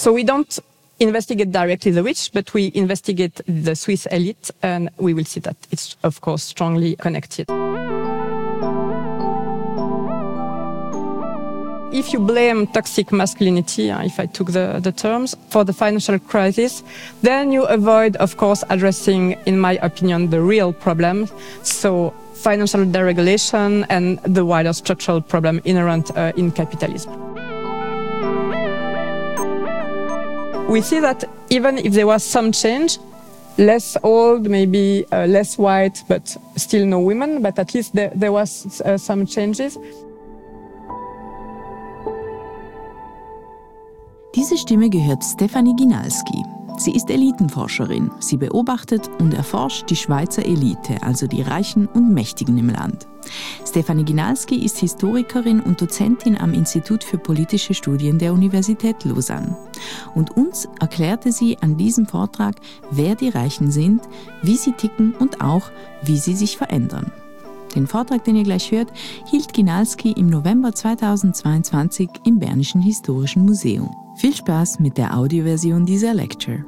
So we don't investigate directly the rich, but we investigate the Swiss elite, and we will see that it's, of course, strongly connected. If you blame toxic masculinity, if I took the terms, for the financial crisis, then you avoid, of course, addressing, in my opinion, the real problem. So financial deregulation and the wider structural problem inherent in capitalism. We see that even if there was some change, less old, maybe less white, but still no women, but at least there was some changes. Diese Stimme gehört Stefanie Ginalski. Sie ist Elitenforscherin. Sie beobachtet und erforscht die Schweizer Elite, also die Reichen und Mächtigen im Land. Stefanie Ginalski ist Historikerin und Dozentin am Institut für politische Studien der Universität Lausanne. Und uns erklärte sie an diesem Vortrag, wer die Reichen sind, wie sie ticken und auch, wie sie sich verändern. Den Vortrag, den ihr gleich hört, hielt Ginalski im November 2022 im Bernischen Historischen Museum. Viel Spaß mit der Audioversion dieser Lecture.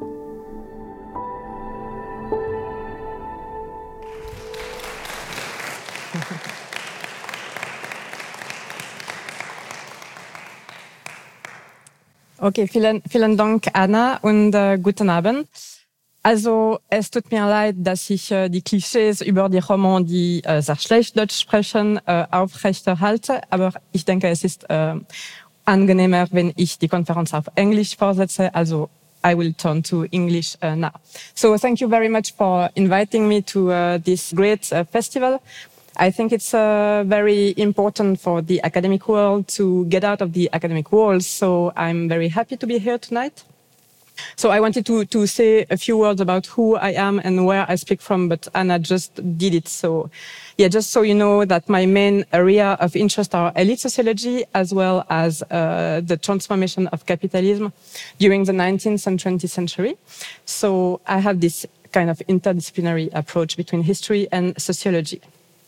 Okay, vielen Dank, Anna, und guten Abend. Also, es tut mir leid, dass ich die Klischees über die Roma, die sehr schlecht Deutsch sprechen, aufrechterhalte, aber ich denke, es ist angenehmer, wenn ich die Konferenz auf Englisch vorsetze, also I will turn to English now. So thank you very much for inviting me to this great festival. I think it's very important for the academic world to get out of the academic walls, so I'm very happy to be here tonight. So I wanted to say a few words about who I am and where I speak from, but Anna just did it. So yeah, just so you know that my main area of interest are elite sociology as well as the transformation of capitalism during the 19th and 20th century. So I have this kind of interdisciplinary approach between history and sociology.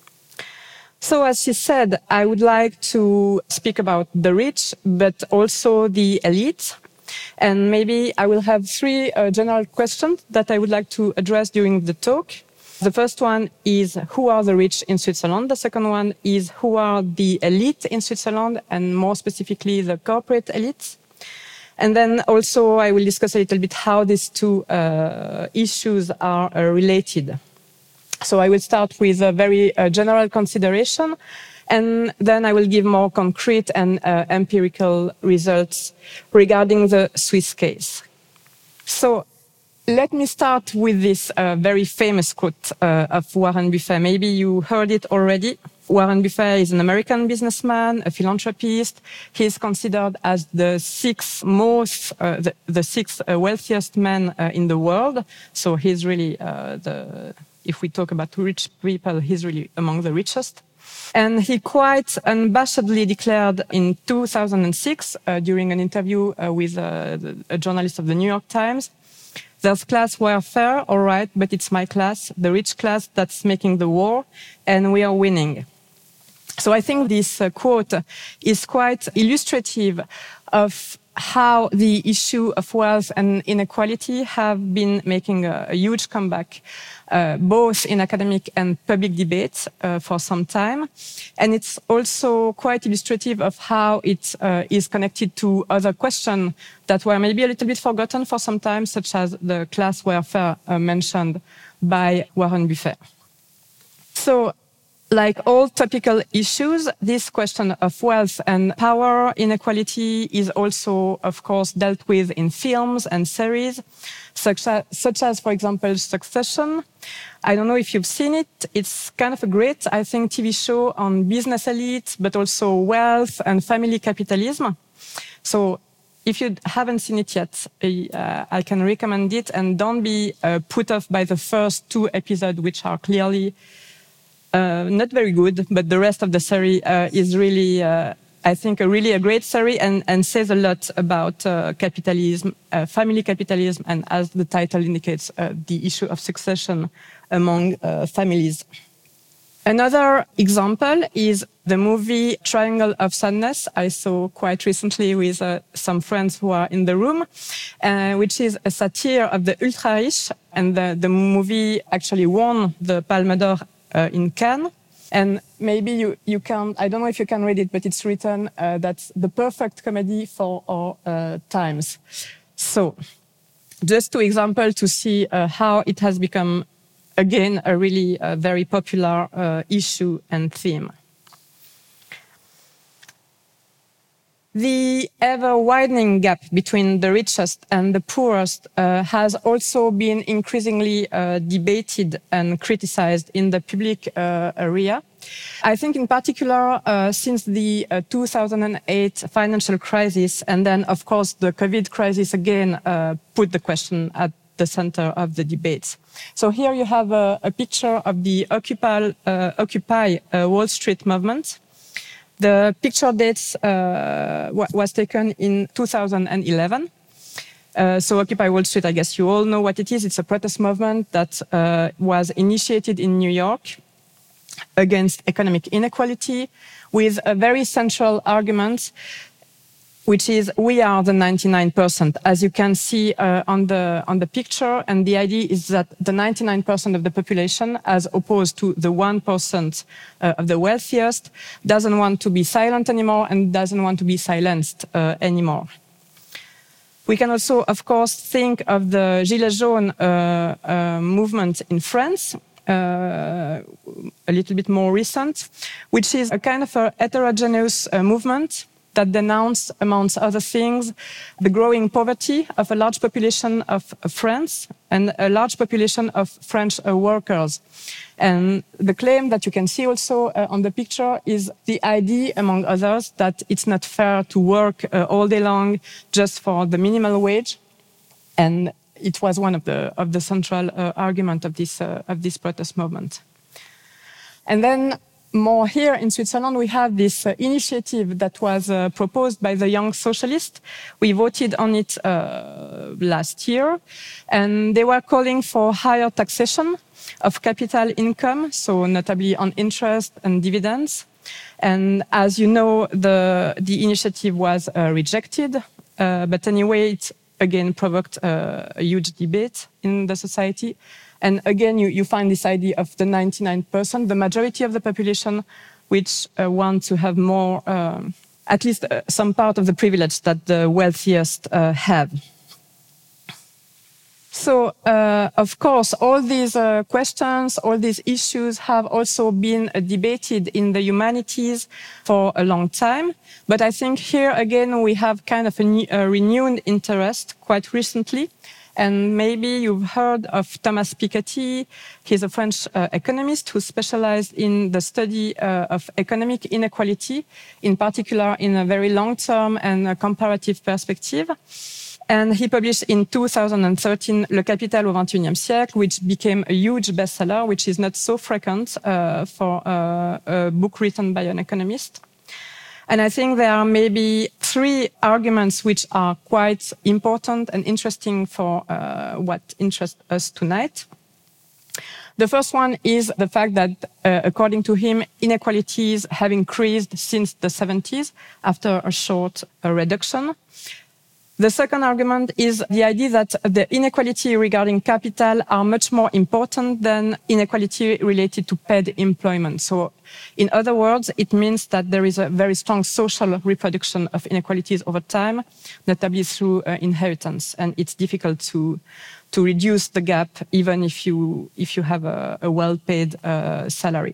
So as she said, I would like to speak about the rich, but also the elite. And maybe I will have three general questions that I would like to address during the talk. The first one is, who are the rich in Switzerland? The second one is, who are the elite in Switzerland, and more specifically, the corporate elites? And then also I will discuss a little bit how these two issues are related. So I will start with a very general consideration, and then I will give more concrete and empirical results regarding the Swiss case. So let me start with this very famous quote of Warren Buffett. Maybe you heard it already. Warren Buffett is an American businessman, a philanthropist. He is considered as the sixth wealthiest man in the world. So he's really if we talk about rich people, he's really among the richest. And he quite unabashedly declared in 2006, during an interview with a journalist of the New York Times, there's class warfare, all right, but it's my class, the rich class, that's making the war, and we are winning. So I think this quote is quite illustrative of how the issue of wealth and inequality have been making a huge comeback, both in academic and public debates for some time. And it's also quite illustrative of how it is connected to other questions that were maybe a little bit forgotten for some time, such as the class warfare mentioned by Warren Buffett. So, like all topical issues, this question of wealth and power inequality is also, of course, dealt with in films and series, such as, for example, Succession. I don't know if you've seen it. It's kind of a great, I think, TV show on business elite, but also wealth and family capitalism. So if you haven't seen it yet, I can recommend it, and don't be put off by the first two episodes, which are clearly not very good, but the rest of the series is really, I think, really a great series and says a lot about capitalism, family capitalism, and as the title indicates, the issue of succession among families. Another example is the movie Triangle of Sadness, I saw quite recently with some friends who are in the room, which is a satire of the ultra-rich. And the movie actually won the Palme d'Or in Cannes. And maybe you can, I don't know if you can read it, but it's written that's the perfect comedy for our times. So just two examples to see how it has become, again, a really very popular issue and theme. The ever-widening gap between the richest and the poorest has also been increasingly debated and criticized in the public area. I think in particular, since the 2008 financial crisis, and then, of course, the COVID crisis again put the question at the center of the debates. So here you have a picture of the Occupy Wall Street movement. The picture dates was taken in 2011. So Occupy Wall Street, I guess you all know what it is. It's a protest movement that was initiated in New York against economic inequality with a very central argument, which is we are the 99%, as you can see on the picture. And the idea is that the 99% of the population, as opposed to the 1% of the wealthiest, doesn't want to be silent anymore and doesn't want to be silenced anymore. We can also, of course, think of the Gilets jaunes movement in France, a little bit more recent, which is a kind of a heterogeneous movement that denounced, amongst other things, the growing poverty of a large population of France and a large population of French workers. And the claim that you can see also on the picture is the idea, among others, that it's not fair to work all day long just for the minimal wage. And it was one of the central argument of this protest movement. And then more here in Switzerland, we have this initiative that was proposed by the Young Socialists. We voted on it last year, and they were calling for higher taxation of capital income, so notably on interest and dividends. And as you know, the initiative was rejected, but anyway, it again provoked a huge debate in the society. And again, you find this idea of the 99%, the majority of the population, which want to have more, at least some part of the privilege that the wealthiest have. So, of course, all these questions, all these issues have also been debated in the humanities for a long time. But I think here, again, we have kind of a renewed interest quite recently. And maybe you've heard of Thomas Piketty. He's a French economist who specialized in the study of economic inequality, in particular in a very long-term and a comparative perspective. And he published in 2013 Le Capital au XXIe siècle, which became a huge bestseller, which is not so frequent for a book written by an economist. And I think there are maybe three arguments which are quite important and interesting for what interests us tonight. The first one is the fact that, according to him, inequalities have increased since the 70s after a short reduction. The second argument is the idea that the inequality regarding capital are much more important than inequality related to paid employment. So, in other words, it means that there is a very strong social reproduction of inequalities over time, notably through inheritance, and it's difficult to reduce the gap even if you have a well-paid salary.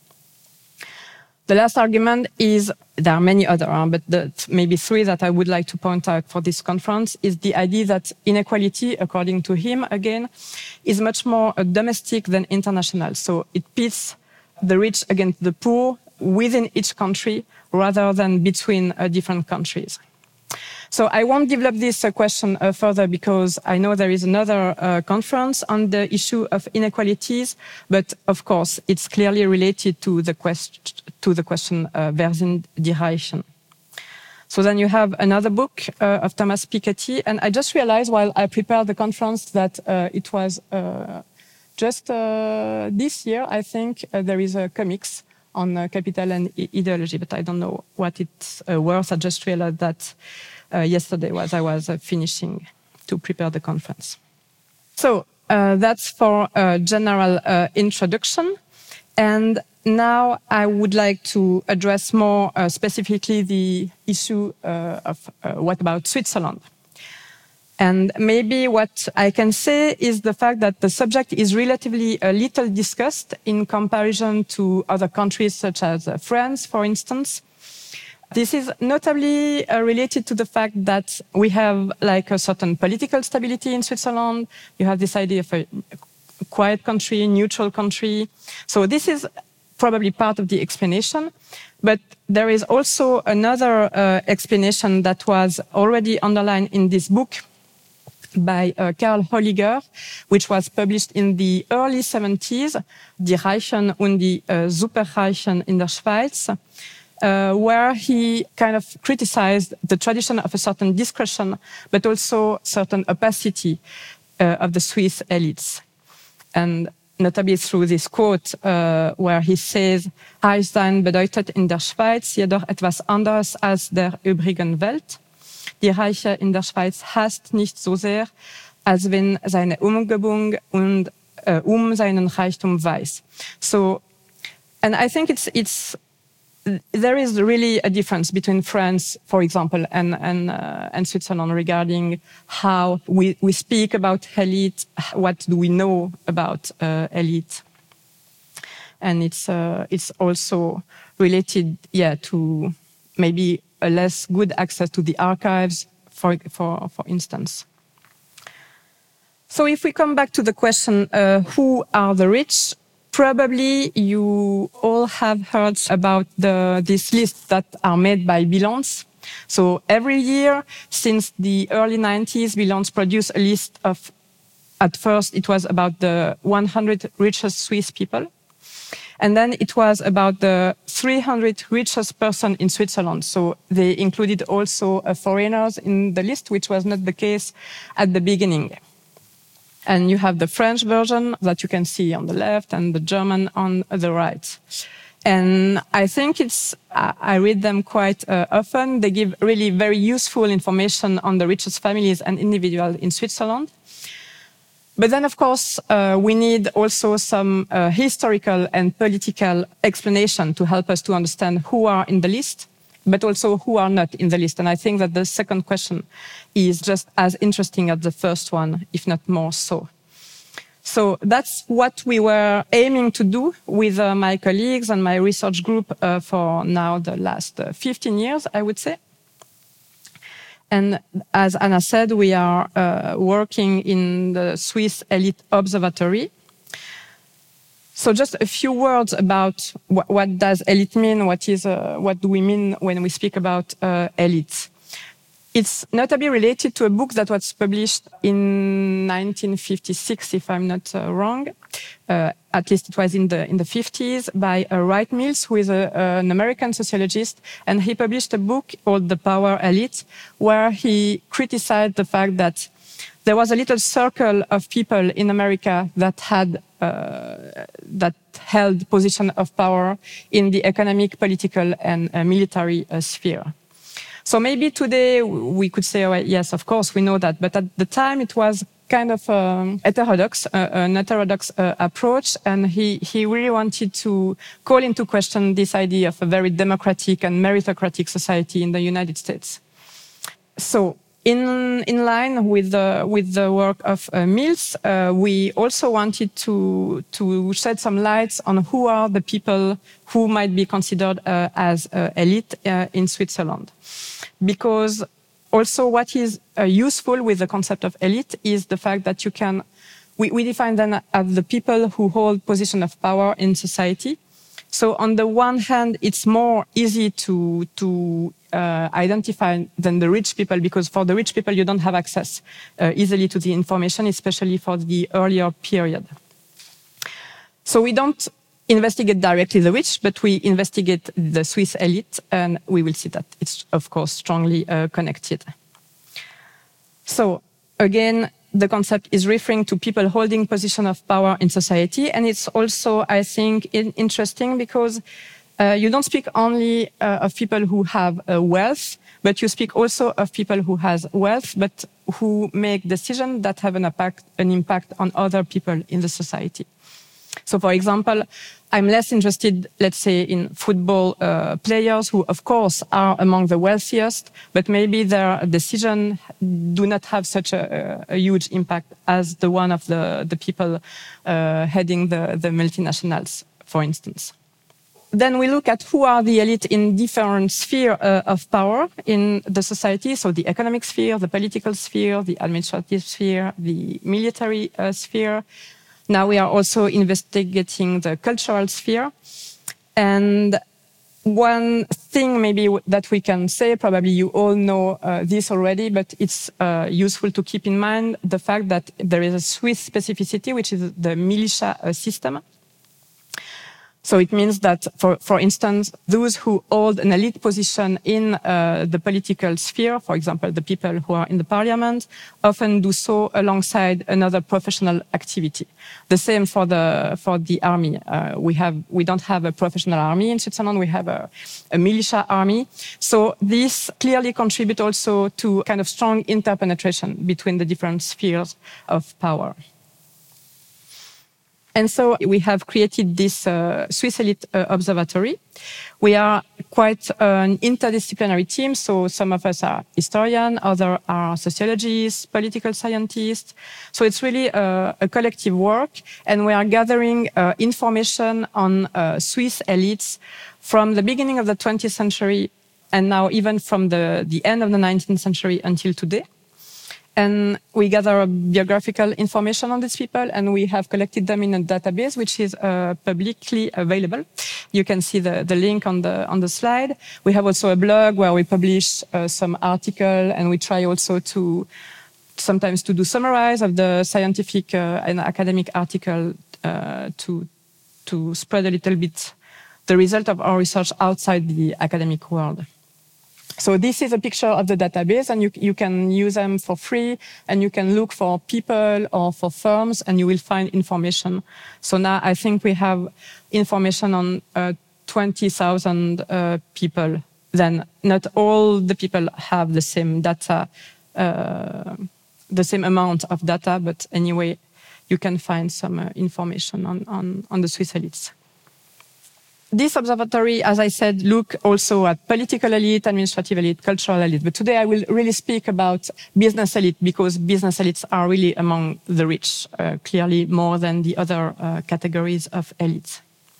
The last argument is, there are many other, but maybe three that I would like to point out for this conference, is the idea that inequality, according to him, again, is much more domestic than international. So it pits the rich against the poor within each country rather than between different countries. So I won't develop this question further because I know there is another conference on the issue of inequalities, but of course it's clearly related to the question wer sind die Reichen? So then you have another book of Thomas Piketty, and I just realized while I prepared the conference that it was just this year, I think, there is a comics on capital and ideology, but I don't know what it's worth. I just realized that yesterday I was finishing to prepare the conference. So that's for a general introduction. And now I would like to address more specifically the issue of what about Switzerland. And maybe what I can say is the fact that the subject is relatively little discussed in comparison to other countries such as France, for instance. This is notably related to the fact that we have like a certain political stability in Switzerland. You have this idea of a quiet country, neutral country. So this is probably part of the explanation. But there is also another explanation that was already underlined in this book by Karl Holliger, which was published in the early 70s, Die Reichen und die Superreichen in der Schweiz, where he kind of criticized the tradition of a certain discretion, but also certain opacity of the Swiss elites. And notably through this quote where he says, Reich sein bedeutet in der Schweiz jedoch etwas anderes als der übrigen Welt. Die Reiche in der Schweiz hasst nicht so sehr, als wenn seine Umgebung und seinen Reichtum weiß. So, and I think there is really a difference between France, for example, and Switzerland regarding how we speak about elite, what do we know about elite. And it's also related, to maybe a less good access to the archives, for instance. So if we come back to the question, who are the rich? Probably you all have heard about these lists that are made by Bilance. So every year, since the early 90s, Bilance produced a list of, at first it was about the 100 richest Swiss people. And then it was about the 300 richest person in Switzerland. So they included also foreigners in the list, which was not the case at the beginning. And you have the French version that you can see on the left and the German on the right. And I think I read them quite often. They give really very useful information on the richest families and individuals in Switzerland. But then, of course, we need also some historical and political explanation to help us to understand who are in the list, but also who are not in the list. And I think that the second question is just as interesting as the first one, if not more so. So that's what we were aiming to do with my colleagues and my research group for now the last 15 years, I would say. And as Anna said, we are working in the Swiss Elite Observatory. So just a few words about what does elite mean? What do we mean when we speak about elites? It's notably related to a book that was published in 1956, if I'm not wrong. At least it was in the 50s by Wright Mills, who is an American sociologist, and he published a book called The Power Elite, where he criticized the fact that there was a little circle of people in America that held position of power in the economic, political, and military sphere. So maybe today we could say, oh, yes, of course, we know that. But at the time, it was kind of an heterodox approach. And he really wanted to call into question this idea of a very democratic and meritocratic society in the United States. So in line with the work of Mills, we also wanted to shed some lights on who are the people who might be considered as elite in Switzerland. Because also what is useful with the concept of elite is the fact that we define them as the people who hold position of power in society. So on the one hand, it's more easy to identify than the rich people, because for the rich people, you don't have access easily to the information, especially for the earlier period. So we don't investigate directly the rich, but we investigate the Swiss elite, and we will see that it's, of course, strongly connected. So again, the concept is referring to people holding position of power in society, and it's also, I think, interesting because You don't speak only of people who have wealth, but you speak also of people who has wealth, but who make decisions that have an impact on other people in the society. So, for example, I'm less interested, let's say, in football players who, of course, are among the wealthiest, but maybe their decisions do not have such a huge impact as the one of the people heading the multinationals, for instance. Then we look at who are the elite in different spheres of power in the society. So the economic sphere, the political sphere, the administrative sphere, the military sphere. Now we are also investigating the cultural sphere. And one thing maybe that we can say, probably you all know this already, but it's useful to keep in mind the fact that there is a Swiss specificity, which is the militia system. So it means that, for instance, those who hold an elite position in the political sphere, for example, the people who are in the parliament, often do so alongside another professional activity. The same for the army. We don't have a professional army in Switzerland. We have a militia army. So this clearly contributes also to kind of strong interpenetration between the different spheres of power. And so we have created this Swiss Elite Observatory. We are quite an interdisciplinary team. So some of us are historians, others are sociologists, political scientists. So it's really a collective work. And we are gathering information on Swiss elites from the beginning of the 20th century and now even from the end of the 19th century until today. And we gather biographical information on these people, and we have collected them in a database, which is publicly available. You can see the link on the slide. We have also a blog where we publish some articles, and we try also sometimes to do summarize of the scientific and academic article to spread a little bit the result of our research outside the academic world. So this is a picture of the database, and you can use them for free, and you can look for people or for firms, and you will find information. So now I think we have information on 20,000 people. Then not all the people have the same data, the same amount of data, but anyway, you can find some information on the Swiss elites. This observatory, as I said, look also at political elite, administrative elite, cultural elite. But today I will really speak about business elite, because business elites are really among the rich, clearly more than the other categories of elites.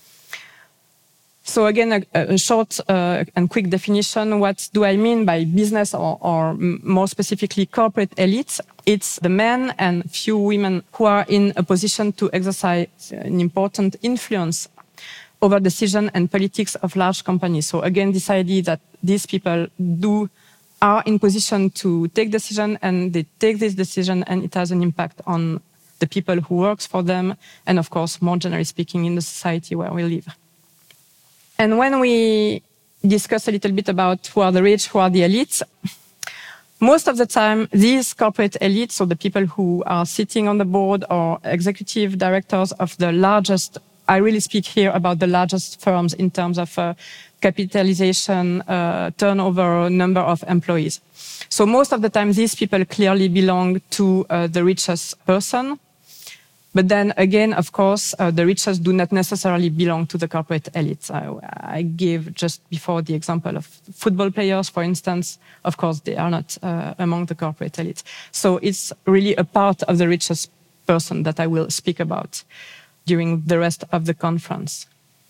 So again, a short and quick definition. What do I mean by business or more specifically corporate elites? It's the men and few women who are in a position to exercise an important influence over decision and politics of large companies. So again, this idea that these people are in position to take decision, and they take this decision and it has an impact on the people who works for them, and of course, more generally speaking, in the society where we live. And when we discuss a little bit about who are the rich, who are the elites, most of the time, these corporate elites, so the people who are sitting on the board or executive directors of the largest, I really speak here about the largest firms in terms of capitalization, turnover, number of employees. So most of the time, these people clearly belong to the richest person. But then again, of course, the richest do not necessarily belong to the corporate elites. I gave just before the example of football players, for instance. Of course, they are not among the corporate elites. So it's really a part of the richest person that I will speak about during the rest of the conference.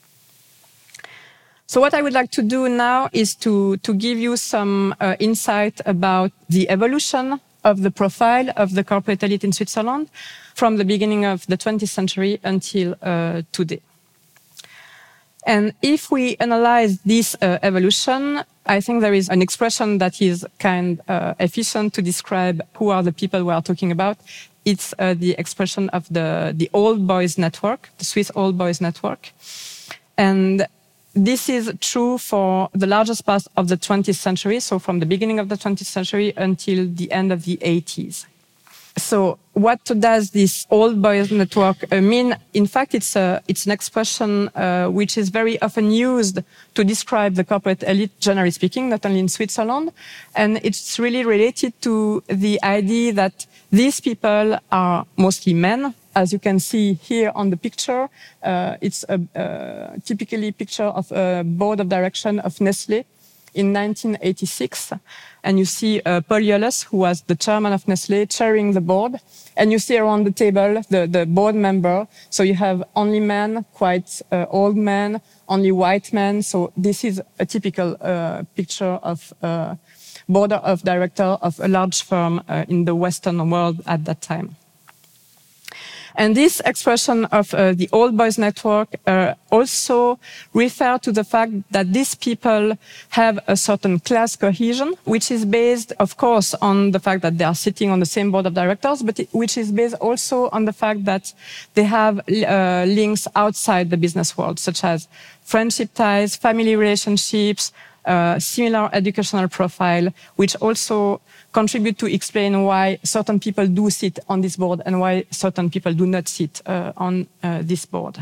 So what I would like to do now is to give you some insight about the evolution of the profile of the corporate elite in Switzerland from the beginning of the 20th century until today. And if we analyze this evolution, I think there is an expression that is kind of efficient to describe who are the people we are talking about. It's the expression of the Old Boys Network, the Swiss Old Boys Network. And this is true for the largest part of the 20th century, so from the beginning of the 20th century until the end of the 80s. So what does this old boys network mean? In fact, it's an expression which is very often used to describe the corporate elite, generally speaking, not only in Switzerland. And it's really related to the idea that these people are mostly men. As you can see here on the picture, it's a typically picture of a board of direction of Nestlé in 1986. And you see Paul Yolles, who was the chairman of Nestlé, chairing the board. And you see around the table the board member. So you have only men, quite old men, only white men. So this is a typical picture of board of director of a large firm in the Western world at that time. And this expression of the old boys network also refer to the fact that these people have a certain class cohesion, which is based, of course, on the fact that they are sitting on the same board of directors, but which is based also on the fact that they have links outside the business world, such as friendship ties, family relationships, similar educational profile, which also contribute to explain why certain people do sit on this board and why certain people do not sit on this board.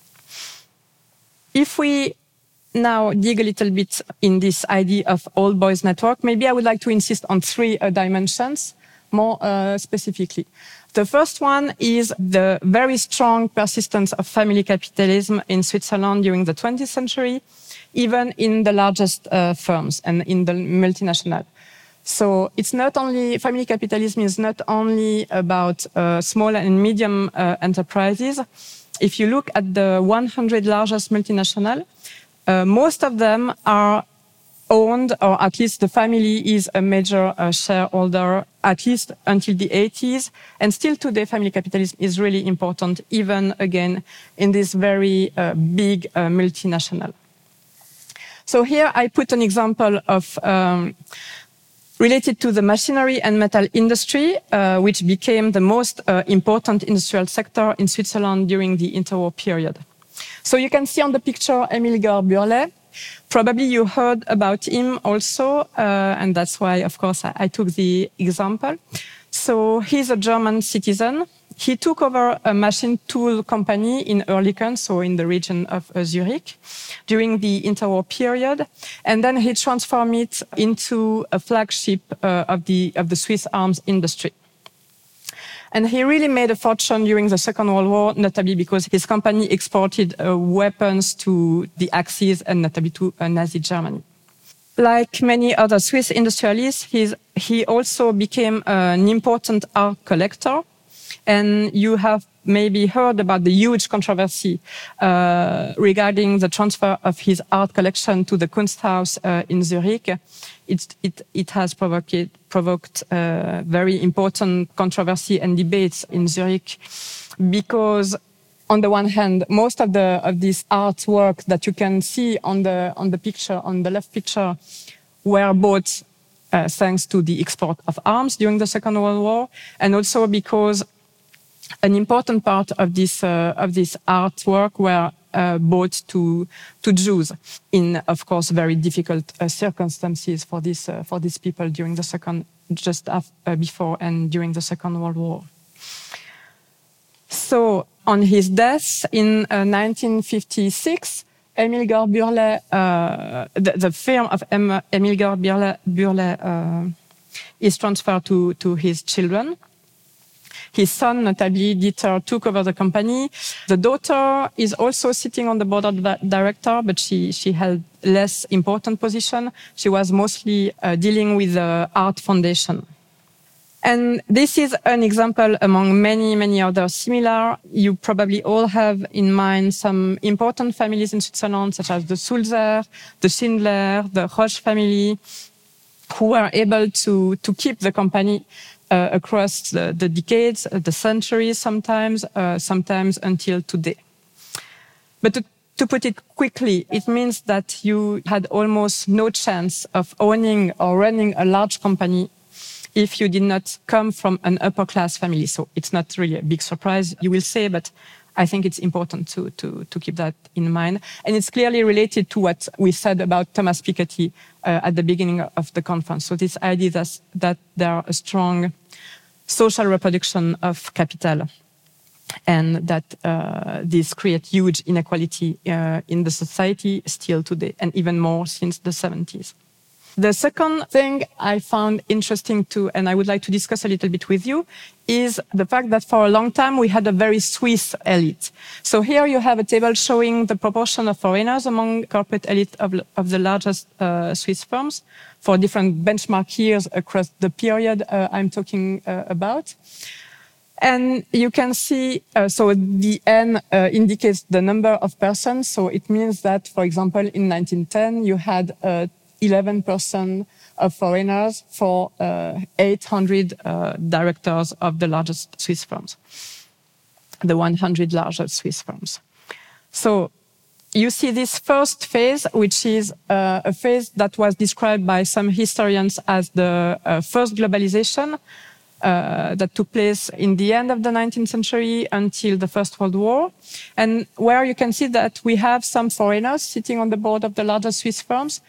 If we now dig a little bit in this idea of old boys network, maybe I would like to insist on three dimensions more specifically. The first one is the very strong persistence of family capitalism in Switzerland during the 20th century, even in the largest firms and in the multinational. So it's not only, family capitalism is not only about small and medium enterprises. If you look at the 100 largest multinational, most of them are owned, or at least the family is a major shareholder, at least until the 80s. And still today, family capitalism is really important, even again, in this very big multinational. So here I put an example of related to the machinery and metal industry, which became the most important industrial sector in Switzerland during the interwar period. So you can see on the picture Emil Georg Bürle. Probably you heard about him also, and that's why, of course, I took the example. So he's a German citizen. He took over a machine tool company in Oerlikon, so in the region of Zurich, during the interwar period, and then he transformed it into a flagship of the Swiss arms industry. And he really made a fortune during the Second World War, notably because his company exported weapons to the Axis and notably to Nazi Germany. Like many other Swiss industrialists, he also became an important art collector. And you have maybe heard about the huge controversy regarding the transfer of his art collection to the Kunsthaus in Zurich. It has provoked very important controversy and debates in Zurich because, on the one hand, most of this artwork that you can see on the picture, on the left picture, were bought thanks to the export of arms during the Second World War, and also because an important part of this artwork were bought to Jews in, of course, very difficult circumstances for these people during the before and during the Second World War. So on his death in 1956, Emil Georg Bürle, the firm of Emil Georg Bürle is transferred to his children. His son, notably Dieter, took over the company. The daughter is also sitting on the board of director, but she held less important position. She was mostly dealing with the art foundation. And this is an example among many, many others similar. You probably all have in mind some important families in Switzerland, such as the Sulzer, the Schindler, the Roche family, who were able to keep the company across the decades, the centuries sometimes until today. But to put it quickly, it means that you had almost no chance of owning or running a large company if you did not come from an upper class family. So it's not really a big surprise, you will say, but I think it's important to keep that in mind. And it's clearly related to what we said about Thomas Piketty at the beginning of the conference. So this idea that there are a strong social reproduction of capital, and that this creates huge inequality in the society still today, and even more since the 70s. The second thing I found interesting too, and I would like to discuss a little bit with you, is the fact that for a long time we had a very Swiss elite. So here you have a table showing the proportion of foreigners among corporate elite of the largest Swiss firms for different benchmark years across the period I'm talking about. And you can see, so the N indicates the number of persons. So it means that, for example, in 1910, you had 11% of foreigners for 800 directors of the largest Swiss firms, the 100 largest Swiss firms. So you see this first phase, which is a phase that was described by some historians as the first globalization that took place in the end of the 19th century until the First World War, and where you can see that we have some foreigners sitting on the board of the largest Swiss firms.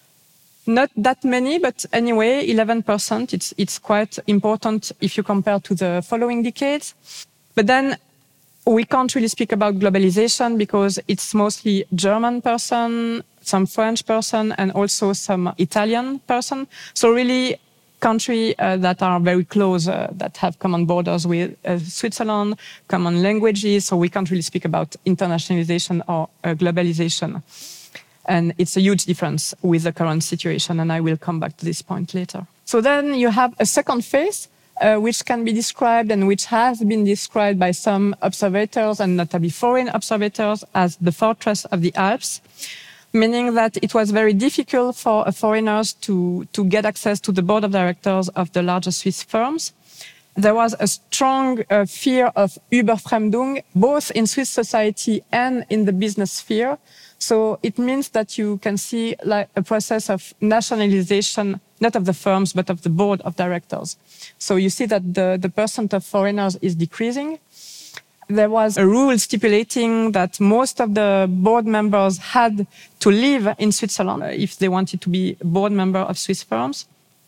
Not that many, but anyway, 11%. It's quite important if you compare to the following decades. But then we can't really speak about globalization because it's mostly German person, some French person, and also some Italian person. So really countries that are very close, that have common borders with Switzerland, common languages. So we can't really speak about internationalization or globalization. And it's a huge difference with the current situation, and I will come back to this point later. So then you have a second phase, which can be described and which has been described by some observators, and notably foreign observators, as the fortress of the Alps, meaning that it was very difficult for foreigners to get access to the board of directors of the largest Swiss firms. There was a strong fear of Überfremdung, both in Swiss society and in the business sphere. So it means that you can see like a process of nationalization, not of the firms, but of the board of directors. So you see that the percent of foreigners is decreasing. There was a rule stipulating that most of the board members had to live in Switzerland if they wanted to be a board member of Swiss firms.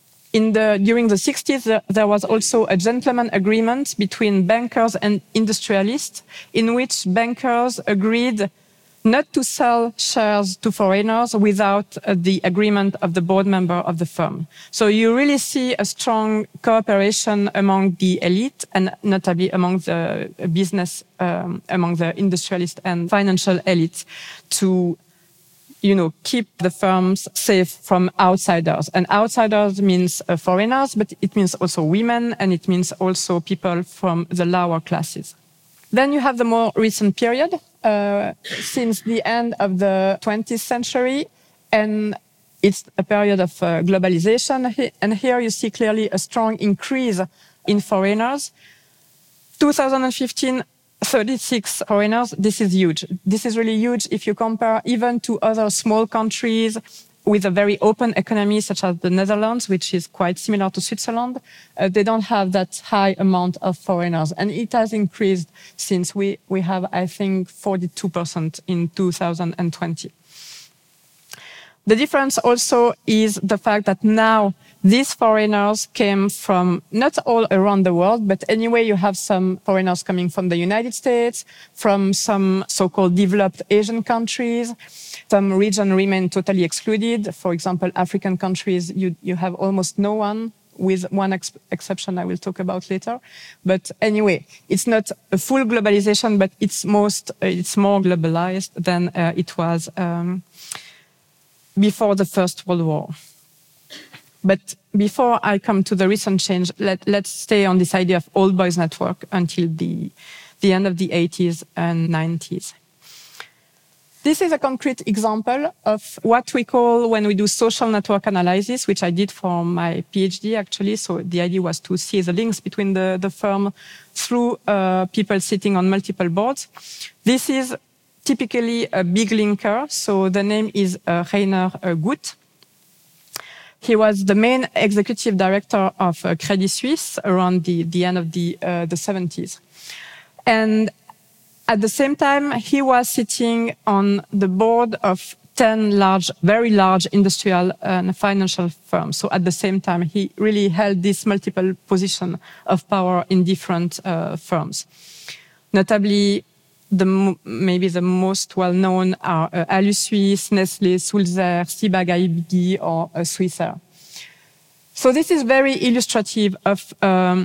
During the 60s, there was also a gentleman agreement between bankers and industrialists in which bankers agreed not to sell shares to foreigners without the agreement of the board member of the firm. So you really see a strong cooperation among the elite and notably among the business, among the industrialist and financial elite to, keep the firms safe from outsiders. And outsiders means foreigners, but it means also women, and it means also people from the lower classes. Then you have the more recent period, since the end of the 20th century, and it's a period of globalization. And here you see clearly a strong increase in foreigners. 2015, 36 foreigners. This is huge. This is really huge if you compare even to other small countries with a very open economy, such as the Netherlands, which is quite similar to Switzerland. They don't have that high amount of foreigners. And it has increased since we have, I think, 42% in 2020. The difference also is the fact that now these foreigners came from not all around the world, but anyway, you have some foreigners coming from the United States, from some so-called developed Asian countries. Some regions remain totally excluded. For example, African countries, you have almost no one, with one exception I will talk about later. But anyway, it's not a full globalization, but it's more globalized than it was before the First World War. But before I come to the recent change, let's stay on this idea of old boys network until the end of the 80s and 90s. This is a concrete example of what we call when we do social network analysis, which I did for my PhD actually. So the idea was to see the links between the firm through people sitting on multiple boards. This is typically a big linker. So the name is Rainer Gut. He was the main executive director of Credit Suisse around the end of the 70s. And at the same time, he was sitting on the board of 10 very large industrial and financial firms. So at the same time, he really held this multiple position of power in different firms. Notably, maybe the most well-known are Alusuisse, Nestlé, Sulzer, Ciba Geigy, or Swissair. So this is very illustrative of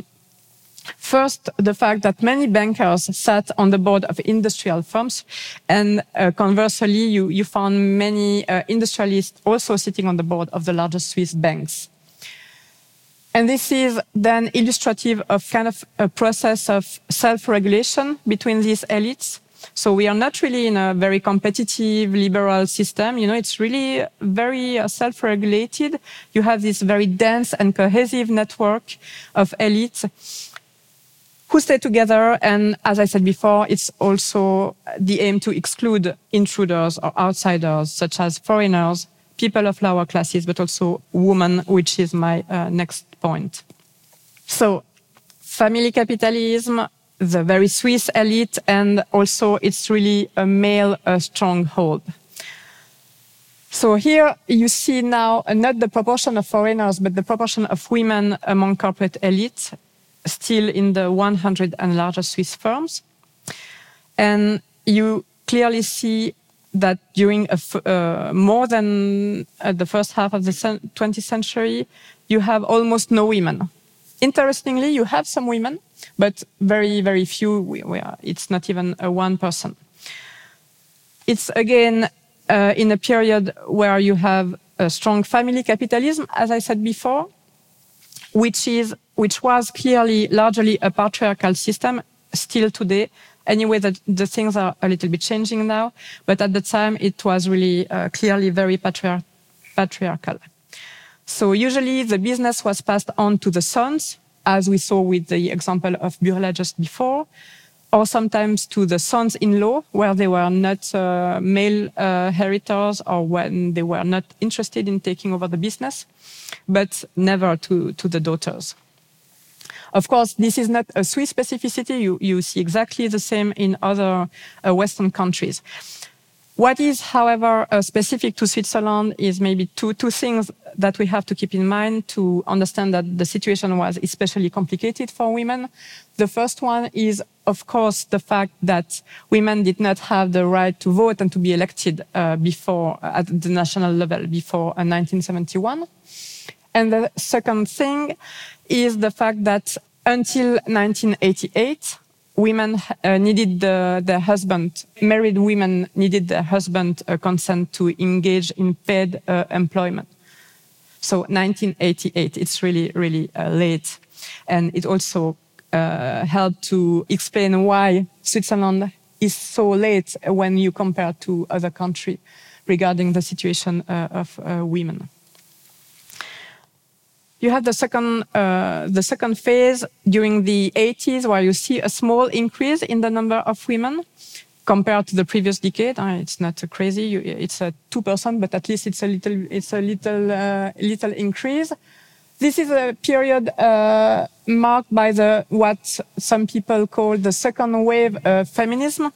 first, the fact that many bankers sat on the board of industrial firms, and conversely, you found many industrialists also sitting on the board of the largest Swiss banks. And this is then illustrative of kind of a process of self-regulation between these elites. So we are not really in a very competitive liberal system. It's really very self-regulated. You have this very dense and cohesive network of elites who stay together. And as I said before, it's also the aim to exclude intruders or outsiders, such as foreigners, people of lower classes, but also women, which is my next point. So family capitalism, the very Swiss elite, and also it's really a male stronghold. So here you see now not the proportion of foreigners, but the proportion of women among corporate elite, still in the 100 and largest Swiss firms. And you clearly see that during more than the first half of the 20th century, you have almost no women. Interestingly, you have some women, but very, very few. It's not even 1%. It's again in a period where you have a strong family capitalism, as I said before, which was clearly largely a patriarchal system, still today. Anyway, the things are a little bit changing now, but at the time it was really clearly very patriarchal. So usually the business was passed on to the sons, as we saw with the example of Burla just before, or sometimes to the sons-in-law, where they were not male heritors or when they were not interested in taking over the business, but never to the daughters. Of course, this is not a Swiss specificity. You see exactly the same in other Western countries. What is, however, specific to Switzerland is maybe two things that we have to keep in mind to understand that the situation was especially complicated for women. The first one is, of course, the fact that women did not have the right to vote and to be elected before at the national level before 1971. And the second thing is the fact that until 1988, women needed their husband, married women needed their husband consent to engage in paid employment. So 1988, it's really, really late. And it also helped to explain why Switzerland is so late when you compare to other countries regarding the situation of women. You have the second phase during the 80s, where you see a small increase in the number of women compared to the previous decade. It's not crazy; it's 2%, but at least it's a little increase. This is a period marked by what some people call the second wave of feminism.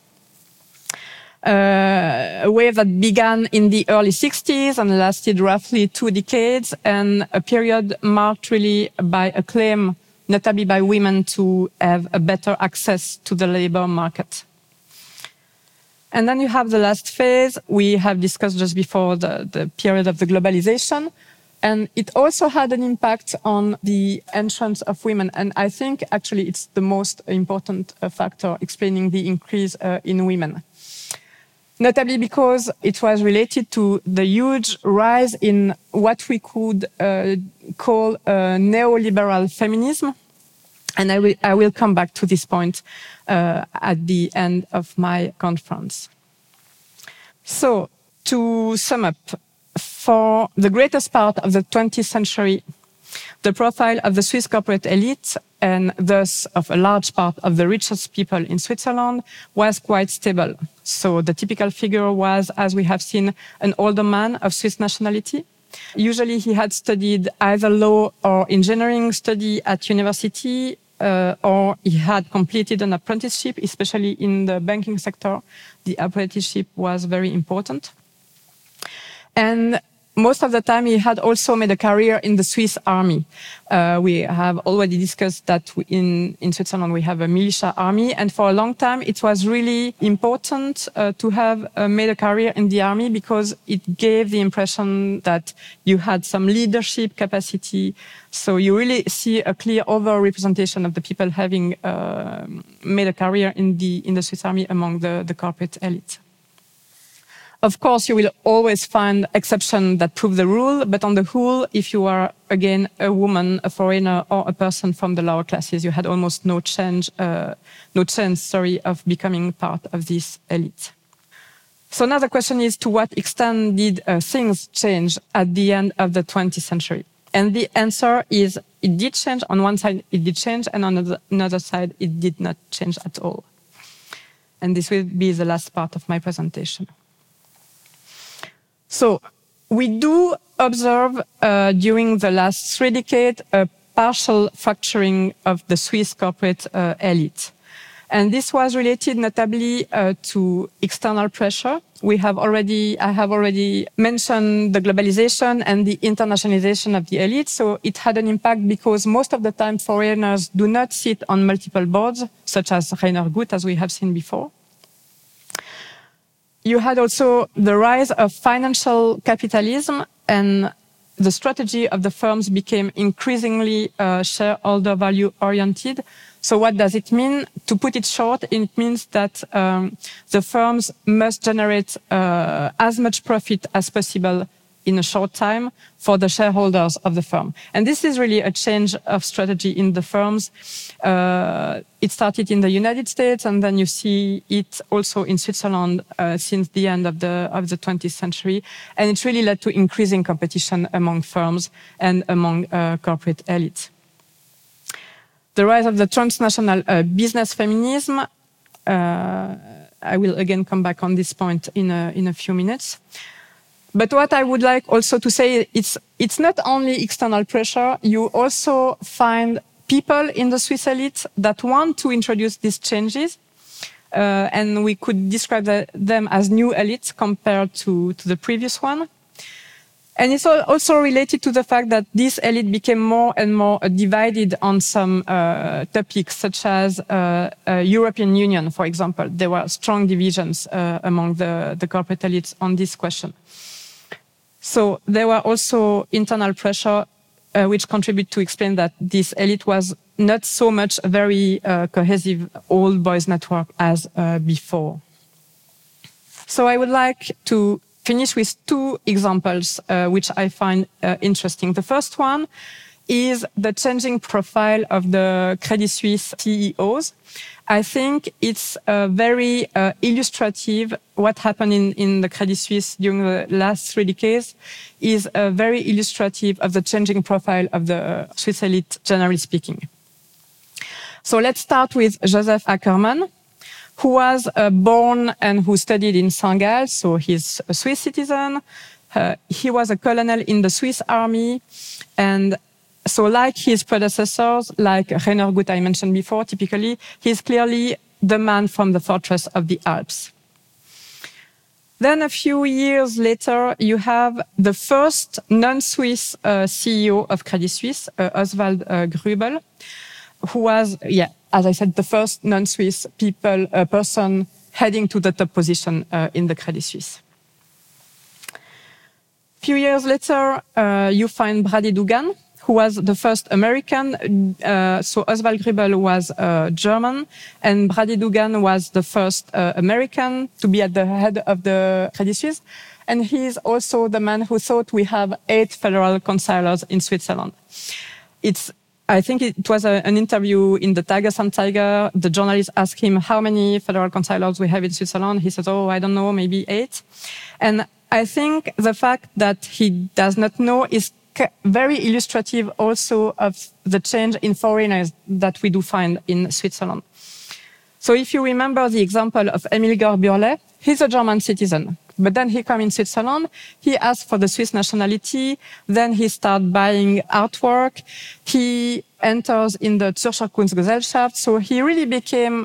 A wave that began in the early 60s and lasted roughly 2 decades, and a period marked really by a claim, notably by women, to have a better access to the labor market. And then you have the last phase we have discussed just before, the period of the globalization. And it also had an impact on the entrance of women. And I think actually it's the most important factor explaining the increase in women. Notably because it was related to the huge rise in what we could call neoliberal feminism. And I will come back to this point at the end of my conference. So, to sum up, for the greatest part of the 20th century, the profile of the Swiss corporate elite, and thus of a large part of the richest people in Switzerland, was quite stable. So the typical figure was, as we have seen, an older man of Swiss nationality. Usually he had studied either law or engineering study at university, or he had completed an apprenticeship, especially in the banking sector. The apprenticeship was very important. And most of the time, he had also made a career in the Swiss army. We have already discussed that in Switzerland we have a militia army, and for a long time it was really important to have made a career in the army because it gave the impression that you had some leadership capacity. So you really see a clear overrepresentation of the people having made a career in the Swiss army among the corporate elite. Of course, you will always find exceptions that prove the rule, but on the whole, if you are, again, a woman, a foreigner, or a person from the lower classes, you had almost no chance of becoming part of this elite. So now the question is, to what extent did things change at the end of the 20th century? And the answer is, it did change. On one side, it did change, and on another side, it did not change at all. And this will be the last part of my presentation. So we do observe during the last 3 decades a partial fracturing of the Swiss corporate elite. And this was related notably to external pressure. I have already mentioned the globalization and the internationalization of the elite. So it had an impact because most of the time foreigners do not sit on multiple boards, such as Rainer Gut, as we have seen before. You had also the rise of financial capitalism, and the strategy of the firms became increasingly shareholder value oriented. So what does it mean? To put it short, it means that the firms must generate as much profit as possible in a short time for the shareholders of the firm. And this is really a change of strategy in the firms. It started in the United States, and then you see it also in Switzerland since the end of the 20th century. And it really led to increasing competition among firms and among corporate elites. The rise of the transnational business feminism, I will again come back on this point in a few minutes. But what I would like also to say, it's not only external pressure. You also find people in the Swiss elite that want to introduce these changes. And we could describe them as new elites compared to the previous one. And it's also related to the fact that this elite became more and more divided on some topics, such as European Union, for example. There were strong divisions among the corporate elites on this question. So there were also internal pressure which contribute to explain that this elite was not so much a very cohesive old boys network as before. So I would like to finish with 2 examples which I find interesting. The first one is the changing profile of the Credit Suisse CEOs. I think it's very illustrative. What happened in the Credit Suisse during the last 3 decades is very illustrative of the changing profile of the Swiss elite, generally speaking. So let's start with Joseph Ackermann, who was born and who studied in Saint-Gall, so he's a Swiss citizen. He was a colonel in the Swiss army, and so like his predecessors, like Rainer Gut I mentioned before, typically, he's clearly the man from the fortress of the Alps. Then a few years later, you have the first non-Swiss CEO of Credit Suisse, Oswald Grübel, who was, as I said, the first non-Swiss person heading to the top position in the Credit Suisse. A few years later, you find Brady Dougan, who was the first American. So Oswald Grübel was German, and Brady Dougan was the first American to be at the head of the Credit Suisse. And he is also the man who thought we have 8 federal councillors in Switzerland. I think it was an interview in the Tages-Anzeiger. The journalist asked him how many federal councillors we have in Switzerland. He said, I don't know, maybe 8. And I think the fact that he does not know is very illustrative also of the change in foreigners that we do find in Switzerland. So if you remember the example of Emil Gorbürle, he's a German citizen, but then he comes in Switzerland, he asks for the Swiss nationality, then he starts buying artwork, he enters in the Zürcher Kunstgesellschaft, so he really became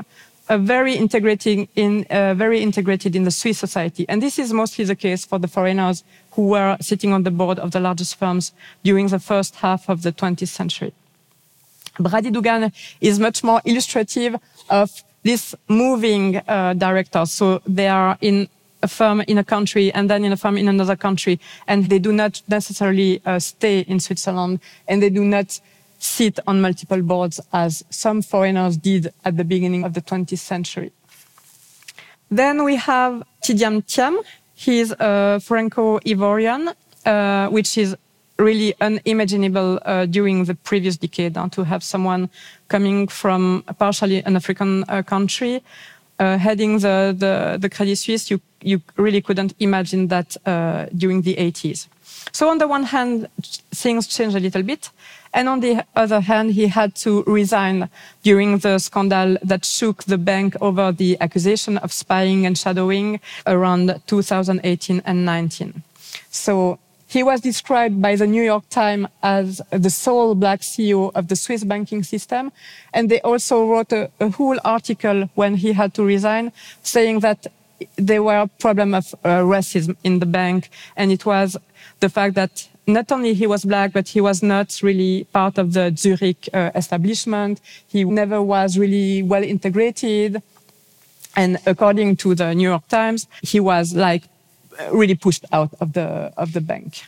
very integrated in the Swiss society. And this is mostly the case for the foreigners who were sitting on the board of the largest firms during the first half of the 20th century. Brady Dougan is much more illustrative of this moving directors. So they are in a firm in a country and then in a firm in another country, and they do not necessarily stay in Switzerland, and they do not sit on multiple boards as some foreigners did at the beginning of the 20th century. Then we have Tidjane Thiam. He's a Franco-Ivorian, which is really unimaginable during the previous decade to have someone coming from partially an African country heading the Credit Suisse. You really couldn't imagine that during the 80s. So on the one hand, things changed a little bit. And on the other hand, he had to resign during the scandal that shook the bank over the accusation of spying and shadowing around 2018 and 19. So he was described by the New York Times as the sole black CEO of the Swiss banking system. And they also wrote a whole article when he had to resign, saying that there were a problem of racism in the bank. And it was the fact that not only he was black, but he was not really part of the Zurich establishment. He never was really well integrated. And according to the New York Times, he was really pushed out of the bank.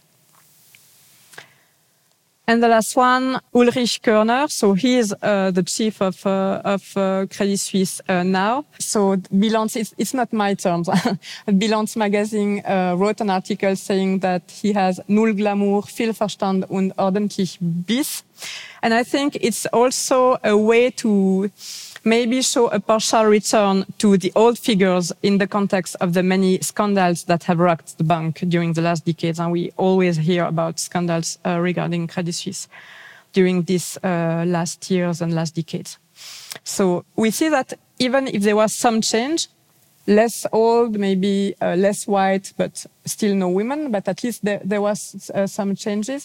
And the last one, Ulrich Körner. So he is the chief of Credit Suisse now. So Bilanz, it's not my terms. Bilanz magazine wrote an article saying that he has null Glamour, viel Verstand und ordentlich Biss. And I think it's also a way to maybe show a partial return to the old figures in the context of the many scandals that have rocked the bank during the last decades. And we always hear about scandals regarding Credit Suisse during these last years and last decades. So we see that even if there was some change, less old, maybe less white, but still no women, but at least there was some changes,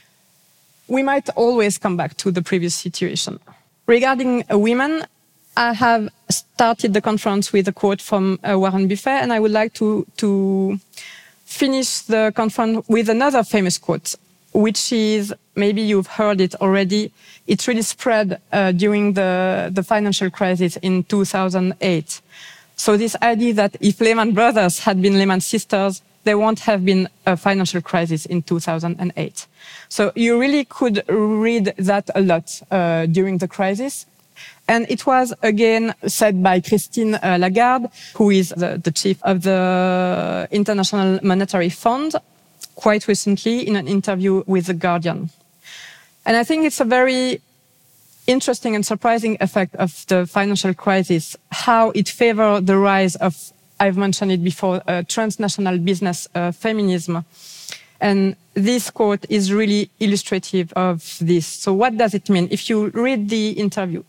we might always come back to the previous situation. Regarding women, I have started the conference with a quote from Warren Buffett, and I would like to finish the conference with another famous quote, which is, maybe you've heard it already, it really spread during the financial crisis in 2008. So this idea that if Lehman Brothers had been Lehman Sisters, there won't have been a financial crisis in 2008. So you really could read that a lot during the crisis. And it was again said by Christine Lagarde, who is the chief of the International Monetary Fund, quite recently in an interview with The Guardian. And I think it's a very interesting and surprising effect of the financial crisis, how it favored the rise of, I've mentioned it before, transnational business feminism. And this quote is really illustrative of this. So what does it mean? If you read the interview,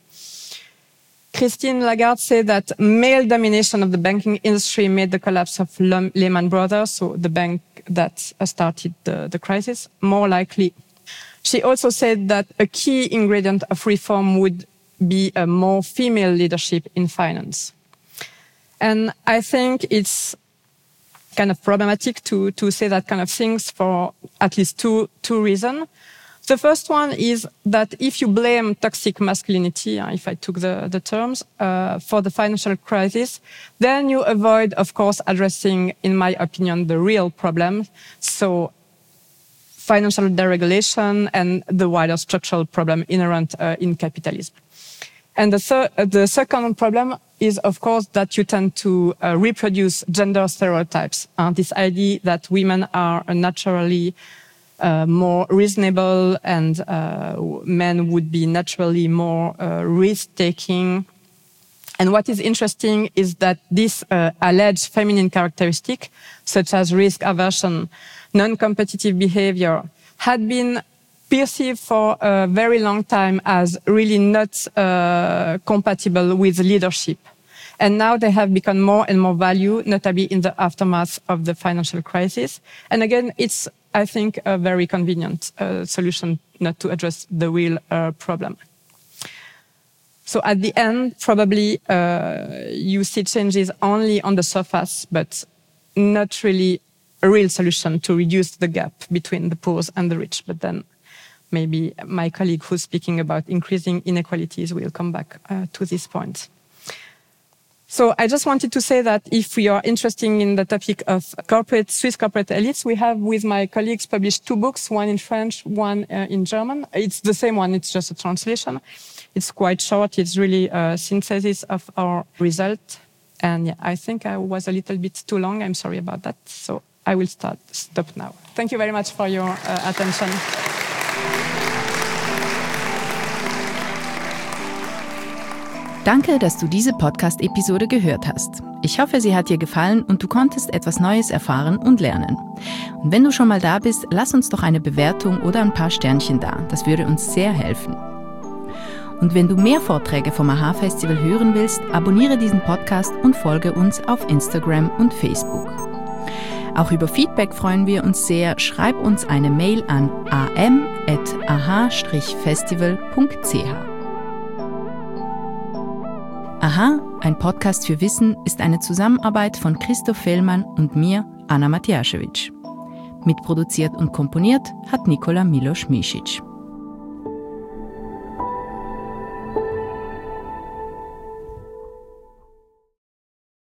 Christine Lagarde said that male domination of the banking industry made the collapse of Lehman Brothers, so the bank that started the crisis, more likely. She also said that a key ingredient of reform would be a more female leadership in finance. And I think it's kind of problematic to say that kind of things for at least two reasons. The first one is that if you blame toxic masculinity, if I took the terms, for the financial crisis, then you avoid, of course, addressing, in my opinion, the real problem. So financial deregulation and the wider structural problem inherent in capitalism. And the second problem is, of course, that you tend to reproduce gender stereotypes. This idea that women are naturally more reasonable and men would be naturally more risk-taking. And what is interesting is that this alleged feminine characteristic, such as risk aversion, non-competitive behavior, had been perceived for a very long time as really not compatible with leadership. And now they have become more and more valued, notably in the aftermath of the financial crisis. And again, it's, I think, a very convenient solution not to address the real problem. So at the end, probably you see changes only on the surface, but not really a real solution to reduce the gap between the poor and the rich. But then maybe my colleague who's speaking about increasing inequalities will come back to this point. So I just wanted to say that if we are interested in the topic of Swiss corporate elites, we have with my colleagues published 2 books, one in French, one in German. It's the same one, it's just a translation. It's quite short. It's really a synthesis of our result. And yeah, I think I was a little bit too long. I'm sorry about that. So I will stop now. Thank you very much for your attention. Danke, dass du diese Podcast-Episode gehört hast. Ich hoffe, sie hat dir gefallen und du konntest etwas Neues erfahren und lernen. Und wenn du schon mal da bist, lass uns doch eine Bewertung oder ein paar Sternchen da. Das würde uns sehr helfen. Und wenn du mehr Vorträge vom AHA-Festival hören willst, abonniere diesen Podcast und folge uns auf Instagram und Facebook. Auch über Feedback freuen wir uns sehr. Schreib uns eine Mail an am@aha-festival.ch. AHA, ein Podcast für Wissen, ist eine Zusammenarbeit von Christoph Fellmann und mir, Anna Matjaschewitsch. Mitproduziert und komponiert hat Nikola Milos-Misic.